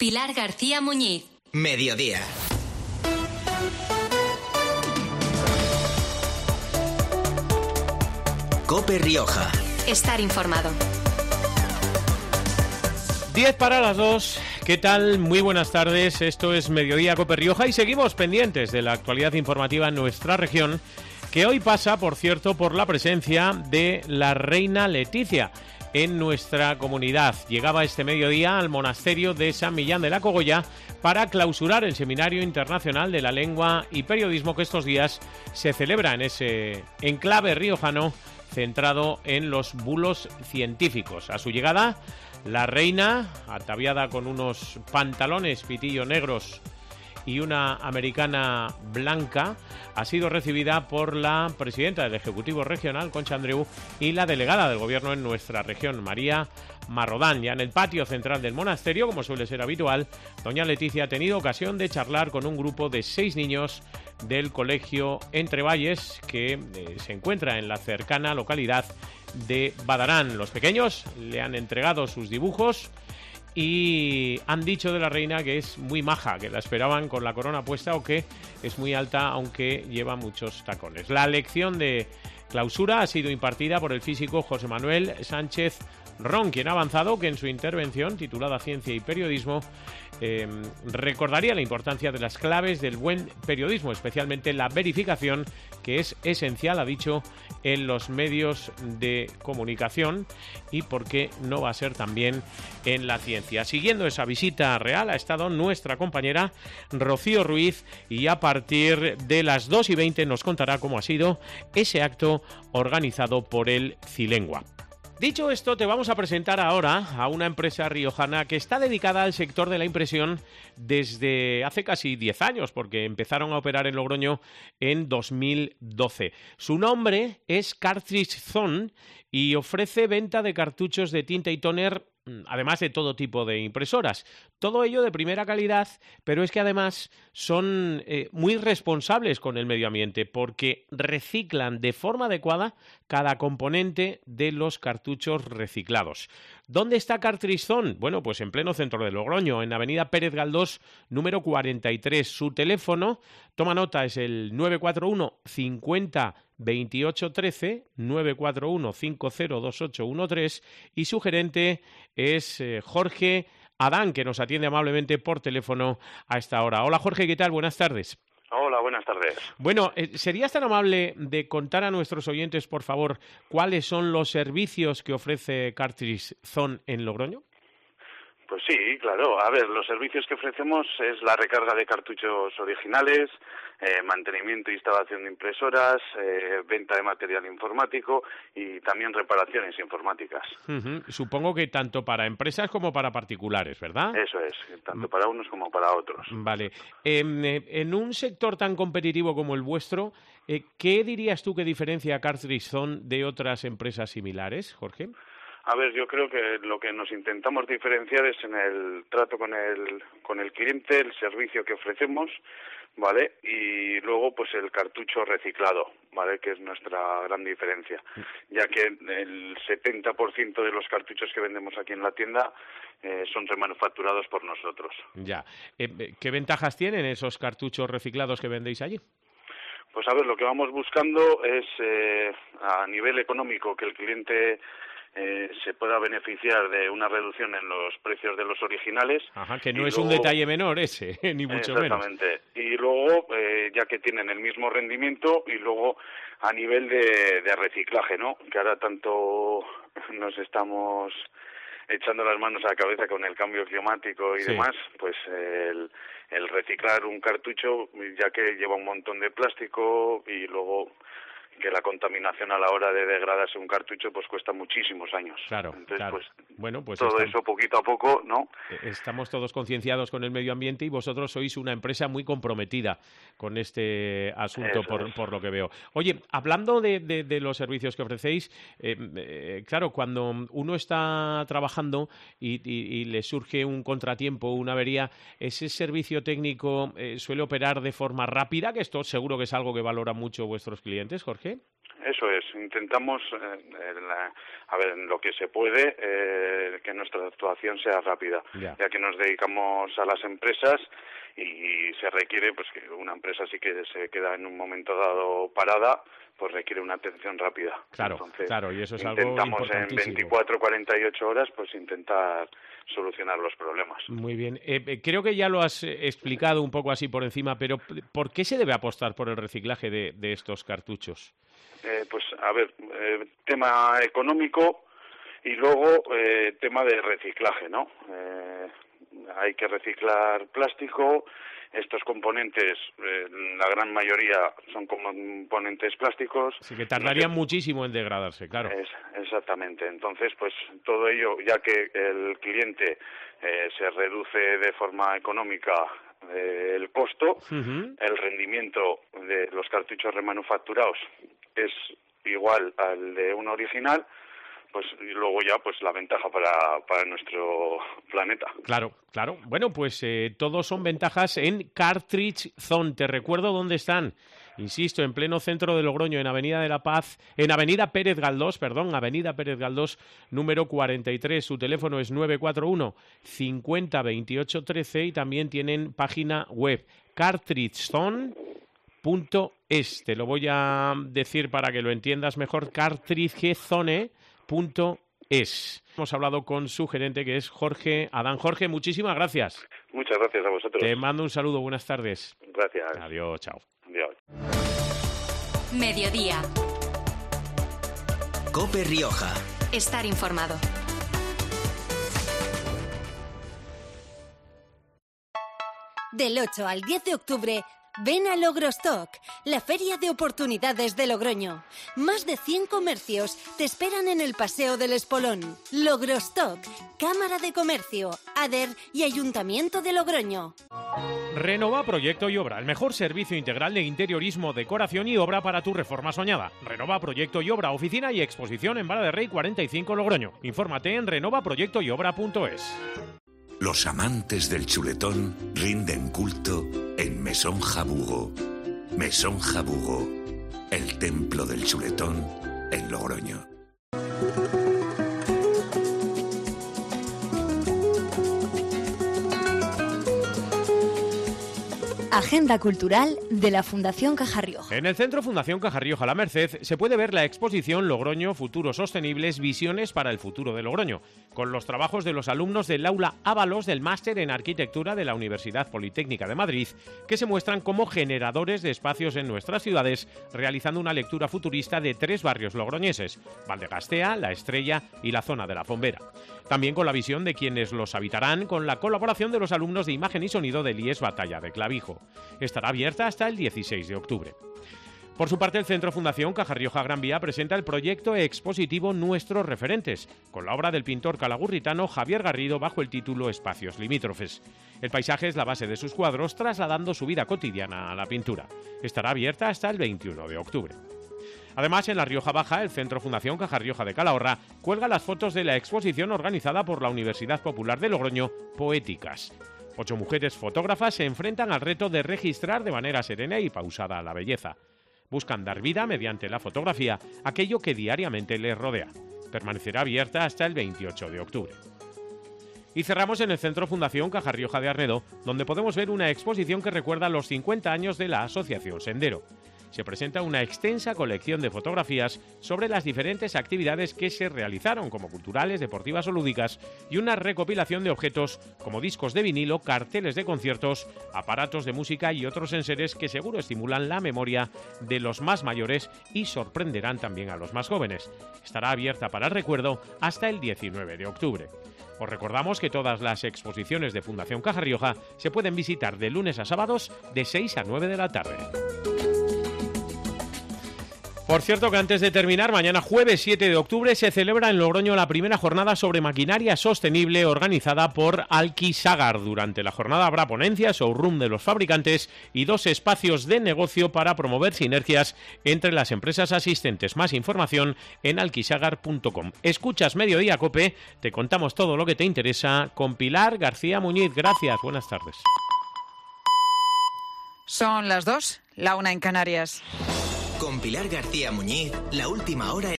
Pilar García Muñiz. Mediodía. COPE Rioja. Estar informado. 10 para las 2. ¿Qué tal? Muy buenas tardes. Esto es Mediodía COPE Rioja y seguimos pendientes de la actualidad informativa en nuestra región, que hoy pasa, por cierto, por la presencia de la reina Leticia en nuestra comunidad. Llegaba este mediodía al monasterio de San Millán de la Cogolla para clausurar el Seminario Internacional de la Lengua y Periodismo que estos días se celebra en ese enclave riojano centrado en los bulos científicos. A su llegada, la reina, ataviada con unos pantalones pitillo negros y una americana blanca, ha sido recibida por la presidenta del Ejecutivo Regional, Concha Andreu, y la delegada del Gobierno en nuestra región, María Marrodán. Ya en el patio central del monasterio, como suele ser habitual, doña Leticia ha tenido ocasión de charlar con un grupo de 6 niños del colegio Entre Valles, que se encuentra en la cercana localidad de Badarán. Los pequeños le han entregado sus dibujos y han dicho de la reina que es muy maja, que la esperaban con la corona puesta o que es muy alta aunque lleva muchos tacones. La lección de clausura ha sido impartida por el físico José Manuel Sánchez Ron, quien ha avanzado que en su intervención titulada Ciencia y Periodismo recordaría la importancia de las claves del buen periodismo, especialmente la verificación, que es esencial, ha dicho, en los medios de comunicación y por qué no va a ser también en la ciencia. Siguiendo esa visita real ha estado nuestra compañera Rocío Ruiz y a partir de las 2:20 nos contará cómo ha sido ese acto organizado por el Cilengua. Dicho esto, te vamos a presentar ahora a una empresa riojana que está dedicada al sector de la impresión desde hace casi 10 años, porque empezaron a operar en Logroño en 2012. Su nombre es Cartridge Zone y ofrece venta de cartuchos de tinta y tóner, además de todo tipo de impresoras. Todo ello de primera calidad, pero es que además son muy responsables con el medio ambiente porque reciclan de forma adecuada cada componente de los cartuchos reciclados. ¿Dónde está Cartridge Zone? Bueno, pues en pleno centro de Logroño, en Avenida Pérez Galdós, número 43. Su teléfono, toma nota, es el 941 50 28 13, 941 502813 y su gerente es Jorge Adán, que nos atiende amablemente por teléfono a esta hora. Hola Jorge, ¿qué tal? Buenas tardes. Hola, buenas tardes. Bueno, ¿serías tan amable de contar a nuestros oyentes, por favor, cuáles son los servicios que ofrece Cartridge Zone en Logroño? Pues sí, claro. A ver, los servicios que ofrecemos es la recarga de cartuchos originales, mantenimiento e instalación de impresoras, venta de material informático y también reparaciones informáticas. Supongo que tanto para empresas como para particulares, ¿verdad? Eso es, tanto para unos como para otros. Vale. En un sector tan competitivo como el vuestro, ¿qué dirías tú que diferencia a Cartridge Zone de otras empresas similares, Jorge? A ver, yo creo que lo que nos intentamos diferenciar es en el trato con el cliente, el servicio que ofrecemos, ¿vale? Y luego, pues el cartucho reciclado, ¿vale? Que es nuestra gran diferencia, ya que el 70% de los cartuchos que vendemos aquí en la tienda son remanufacturados por nosotros. Ya. ¿Qué ventajas tienen esos cartuchos reciclados que vendéis allí? Pues a ver, lo que vamos buscando es a nivel económico que el cliente se pueda beneficiar de una reducción en los precios de los originales. Ajá, que no es un detalle menor ese, ni mucho menos. Exactamente. Y luego, ya que tienen el mismo rendimiento, y luego a nivel de reciclaje, ¿no? Que ahora tanto nos estamos echando las manos a la cabeza con el cambio climático y demás, pues el reciclar un cartucho, ya que lleva un montón de plástico y luego que la contaminación a la hora de degradarse un cartucho pues cuesta muchísimos años. Claro, entonces claro. Pues bueno, pues todo eso poquito a poco, ¿no? Estamos todos concienciados con el medio ambiente y vosotros sois una empresa muy comprometida con este asunto por lo que veo. Oye, hablando de los servicios que ofrecéis, claro, cuando uno está trabajando y le surge un contratiempo, una avería, ese servicio técnico suele operar de forma rápida, que esto seguro que es algo que valoran mucho vuestros clientes, Jorge. Eso es, intentamos, en lo que se puede, que nuestra actuación sea rápida, ya que nos dedicamos a las empresas y se requiere, pues que una empresa sí que se queda en un momento dado parada, pues requiere una atención rápida. Claro, entonces, claro, y eso es algo intentamos importantísimo. En 24, 48 horas, pues intentar solucionar los problemas. Muy bien. Creo que ya lo has explicado un poco así por encima, pero ¿por qué se debe apostar por el reciclaje de estos cartuchos? Tema económico y luego tema de reciclaje, ¿no? Hay que reciclar plástico. Estos componentes, la gran mayoría son componentes plásticos. Así que tardarían muchísimo en degradarse, claro. Exactamente. Entonces, pues todo ello, ya que el cliente se reduce de forma económica el costo, el rendimiento de los cartuchos remanufacturados es igual al de un original, pues y luego ya pues la ventaja para nuestro planeta. Claro. Bueno, pues todos son ventajas en Cartridge Zone. Te recuerdo dónde están. Insisto, en pleno centro de Logroño, en Avenida de la Paz, en Avenida Pérez Galdós, número 43. Su teléfono es 941 50 28 13 y también tienen página web cartridgezone.es. Te lo voy a decir para que lo entiendas mejor, cartridgezone.es. Hemos hablado con su gerente, que es Jorge Adán. Jorge, muchísimas gracias. Muchas gracias a vosotros. Te mando un saludo, buenas tardes. Gracias. Adiós, chao. Adiós. Mediodía. COPE Rioja. Estar informado. Del 8 al 10 de octubre, ven a Logrostock, la feria de oportunidades de Logroño. Más de 100 comercios te esperan en el Paseo del Espolón. Logrostock, Cámara de Comercio, ADER y Ayuntamiento de Logroño. Renova Proyecto y Obra, el mejor servicio integral de interiorismo, decoración y obra para tu reforma soñada. Renova Proyecto y Obra, oficina y exposición en Vara de Rey 45 Logroño. Infórmate en renovaproyectoyobra.es. Los amantes del chuletón rinden culto en Mesón Jabugo. Mesón Jabugo, el templo del chuletón en Logroño. Agenda cultural de la Fundación Caja Rioja. En el Centro Fundación Caja Rioja La Merced se puede ver la exposición Logroño Futuros Sostenibles, Visiones para el Futuro de Logroño, con los trabajos de los alumnos del Aula Ábalos del Máster en Arquitectura de la Universidad Politécnica de Madrid, que se muestran como generadores de espacios en nuestras ciudades, realizando una lectura futurista de 3 barrios logroñeses: Valdegastea, La Estrella y la zona de la Fombera. También con la visión de quienes los habitarán, con la colaboración de los alumnos de Imagen y Sonido del IES Batalla de Clavijo. Estará abierta hasta el 16 de octubre. Por su parte, el Centro Fundación Caja Rioja Gran Vía presenta el proyecto expositivo Nuestros Referentes, con la obra del pintor calagurritano Javier Garrido bajo el título Espacios Limítrofes. El paisaje es la base de sus cuadros, trasladando su vida cotidiana a la pintura. Estará abierta hasta el 21 de octubre. Además, en La Rioja Baja, el Centro Fundación Caja Rioja de Calahorra cuelga las fotos de la exposición organizada por la Universidad Popular de Logroño, Poéticas. 8 mujeres fotógrafas se enfrentan al reto de registrar de manera serena y pausada la belleza. Buscan dar vida mediante la fotografía aquello que diariamente les rodea. Permanecerá abierta hasta el 28 de octubre. Y cerramos en el Centro Fundación Caja Rioja de Arnedo, donde podemos ver una exposición que recuerda los 50 años de la Asociación Sendero. Se presenta una extensa colección de fotografías sobre las diferentes actividades que se realizaron, como culturales, deportivas o lúdicas, y una recopilación de objetos como discos de vinilo, carteles de conciertos, aparatos de música y otros enseres que seguro estimulan la memoria de los más mayores y sorprenderán también a los más jóvenes. Estará abierta para el recuerdo hasta el 19 de octubre. Os recordamos que todas las exposiciones de Fundación Caja Rioja se pueden visitar de lunes a sábados de 6 a 9 de la tarde. Por cierto que antes de terminar, mañana jueves 7 de octubre se celebra en Logroño la primera jornada sobre maquinaria sostenible organizada por Alquisagar. Durante la jornada habrá ponencias, showroom de los fabricantes y 2 espacios de negocio para promover sinergias entre las empresas asistentes. Más información en alquisagar.com. Escuchas Mediodía COPE, te contamos todo lo que te interesa con Pilar García Muñiz. Gracias, buenas tardes. Son las 2, la 1 en Canarias. Con Pilar García Muñiz, la última hora.